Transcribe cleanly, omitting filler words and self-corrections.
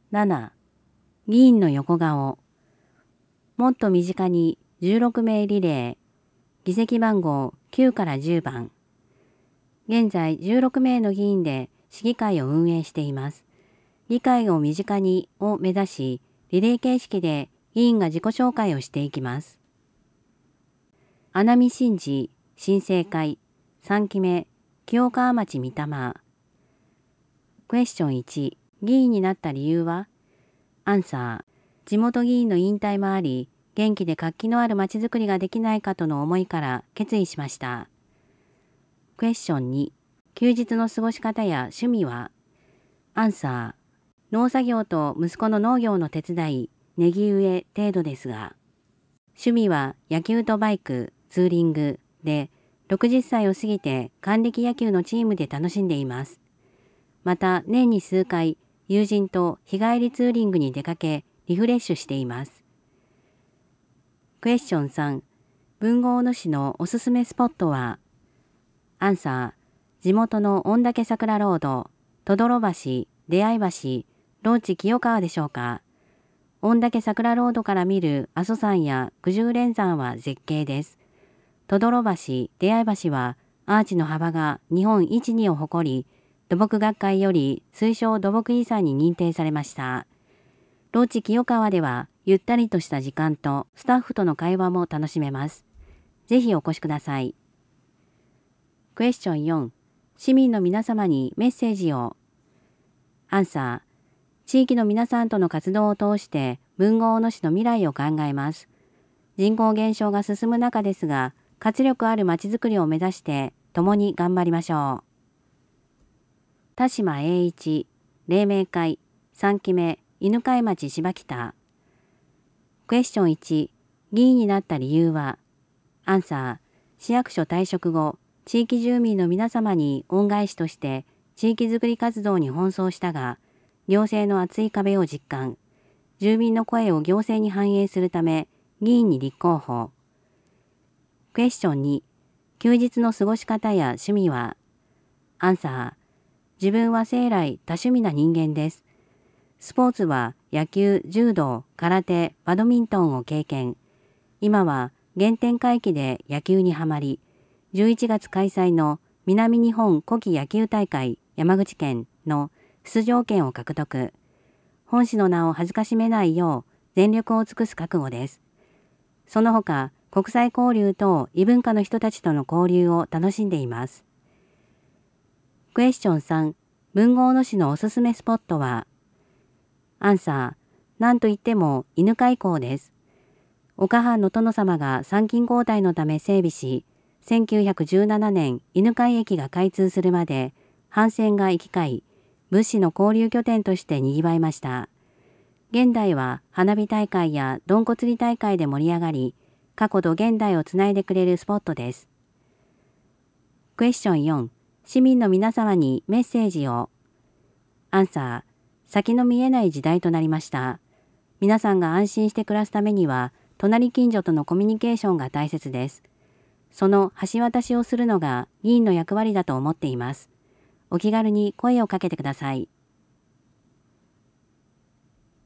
7、議員の横顔。もっと身近に16名リレー。議席番号9から10番。現在16名の議員で市議会を運営しています。議会を身近にを目指し、リレー形式で議員が自己紹介をしていきます。穴見真治、新生会、3期目、清川町御霊。クエスチョン1、議員になった理由は？アンサー、地元議員の引退もあり、元気で活気のある町づくりができないかとの思いから決意しました。クエスチョン2、休日の過ごし方や趣味は？アンサー、農作業と息子の農業の手伝い、ネギ植え程度ですが、趣味は野球とバイク、ツーリングで、60歳を過ぎて還暦野球のチームで楽しんでいます。また年に数回、友人と日帰りツーリングに出かけ、リフレッシュしています。クエスチョン3、豊後大野市のおすすめスポットは？アンサー、地元の御嶽桜ロード、等々呂橋、出会橋、ローチ清川でしょうか。御嶽桜ロードから見る阿蘇山や九十連山は絶景です。等々呂橋、出会橋はアーチの幅が日本一、2を誇り、土木学会より推奨土木遺産に認定されました。ローチ清川ではゆったりとした時間とスタッフとの会話も楽しめます。ぜひお越しください。クエスチョン4、市民の皆様にメッセージを。アンサー、地域の皆さんとの活動を通して豊後大野市の未来を考えます。人口減少が進む中ですが、活力あるまちづくりを目指して共に頑張りましょう。田島栄一、黎明会、3期目、犬飼町柴北。クエスチョン1、議員になった理由は？アンサー、市役所退職後、地域住民の皆様に恩返しとして地域づくり活動に奔走したが、行政の厚い壁を実感、住民の声を行政に反映するため、議員に立候補。クエスチョン2、休日の過ごし方や趣味は？アンサー、自分は生来多趣味な人間です。スポーツは野球、柔道、空手、バドミントンを経験。今は原点回帰で野球にはまり、11月開催の南日本古季野球大会山口県の出場権を獲得。本市の名を恥ずかしめないよう全力を尽くす覚悟です。その他、国際交流等異文化の人たちとの交流を楽しんでいます。クエスチョン3、豊後大野市のおすすめスポットは？アンサー、なんといっても犬飼港です。岡藩の殿様が参勤交代のため整備し、1917年犬飼駅が開通するまで、帆船が行き交い、物資の交流拠点として賑わいました。現代は花火大会やどんこ釣り大会で盛り上がり、過去と現代をつないでくれるスポットです。クエスチョン4、市民の皆様にメッセージを。アンサー、先の見えない時代となりました。皆さんが安心して暮らすためには、隣近所とのコミュニケーションが大切です。その橋渡しをするのが議員の役割だと思っています。お気軽に声をかけてください。